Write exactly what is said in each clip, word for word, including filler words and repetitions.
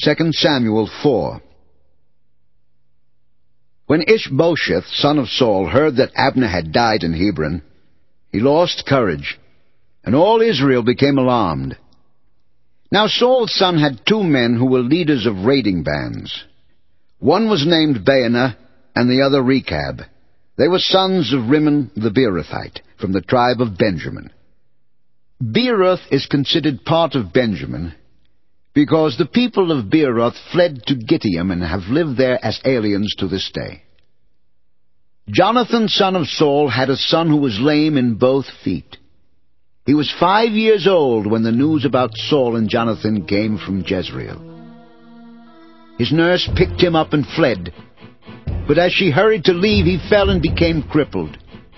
Second Samuel four. When Ishbosheth, son of Saul, heard that Abner had died in Hebron, he lost courage, and all Israel became alarmed. Now Saul's son had two men who were leaders of raiding bands. One was named Baanah, and the other Rechab. They were sons of Rimmon the Beerothite, from the tribe of Benjamin. Beeroth is considered part of Benjamin, because the people of Beeroth fled to Gittim and have lived there as aliens to this day. Jonathan, son of Saul, had a son who was lame in both feet. He was five years old when the news about Saul and Jonathan came from Jezreel. His nurse picked him up and fled, but as she hurried to leave, he fell and became crippled.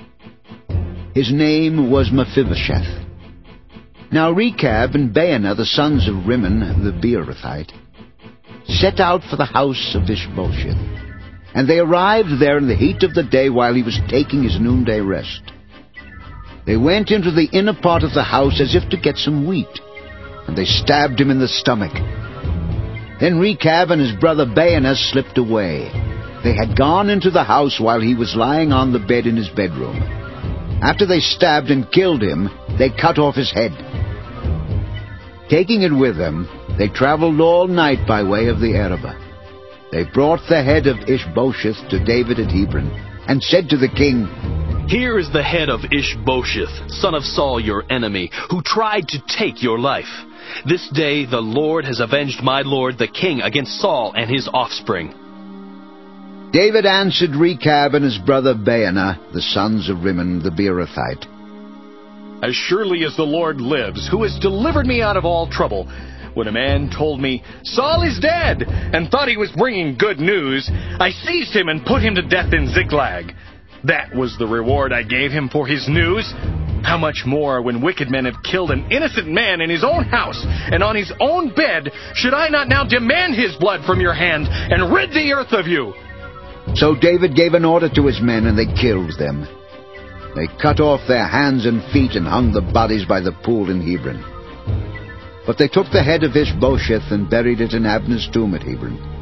His name was Mephibosheth. Now Rechab and Baanah, the sons of Rimmon the Beerothite, set out for the house of Ishbosheth, and they arrived there in the heat of the day while he was taking his noonday rest. They went into the inner part of the house as if to get some wheat, and they stabbed him in the stomach. Then Rechab and his brother Baanah slipped away. They had gone into the house while he was lying on the bed in his bedroom. After they stabbed and killed him, they cut off his head. Taking it with them, they traveled all night by way of the Arabah. They brought the head of Ishbosheth to David at Hebron, and said to the king, "Here is the head of Ishbosheth, son of Saul your enemy, who tried to take your life. This day the Lord has avenged my lord the king against Saul and his offspring." David answered Rechab and his brother Baanah, the sons of Rimmon the Beerothite, "As surely as the Lord lives, who has delivered me out of all trouble, when a man told me, 'Saul is dead,' and thought he was bringing good news, I seized him and put him to death in Ziklag. That was the reward I gave him for his news. How much more, when wicked men have killed an innocent man in his own house and on his own bed, should I not now demand his blood from your hand and rid the earth of you?" So David gave an order to his men, and they killed them. They cut off their hands and feet and hung the bodies by the pool in Hebron. But they took the head of Ishbosheth and buried it in Abner's tomb at Hebron.